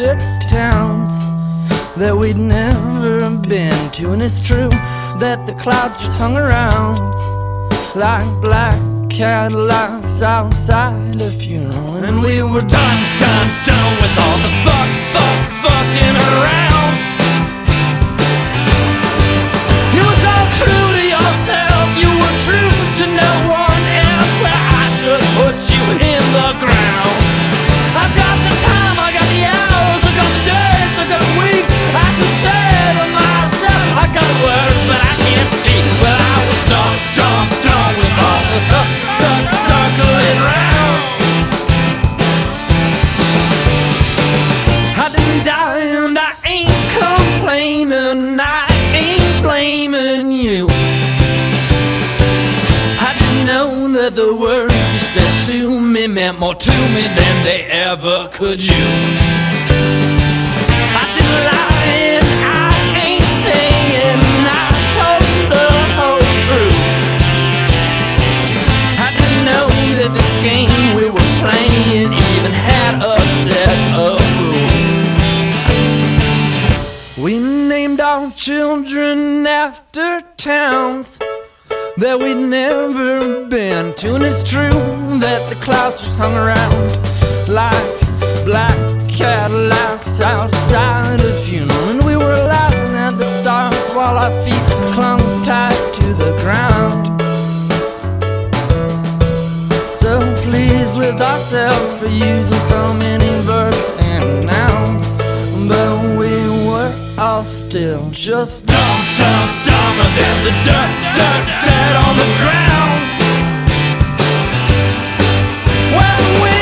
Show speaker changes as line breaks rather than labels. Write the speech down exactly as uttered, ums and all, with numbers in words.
after towns that we'd never been to. And it's true that the clouds just hung around like black Cadillacs outside a funeral. And we were done, done, done with all the fuck, fuck, fucking around. You was all true to yourself, you were true to no one else. Well, I should put you in the ground. I've got the time, I got the hours, I got the days, I got the weeks. I could say to myself, I got the words, but I can't speak. Well, I was done, done, done with all the stuff, stuff circling round. I didn't die and I ain't complaining, I ain't blaming you. I didn't know that the words you said to me meant more to me than they ever could you. I didn't lie and I ain't saying I told the whole truth. I didn't know that this game we were playing even had a set of rules. We named our children after towns that we'd never been to. And it's true that the clouds just hung around like black Cadillacs outside a funeral. And we were laughing at the stars while our feet clung tight to the ground. So pleased with ourselves for using so many verbs and nouns, but we were all still just dumb, dumb, dumber than the dirt, dirt, dirt on the ground. Well, we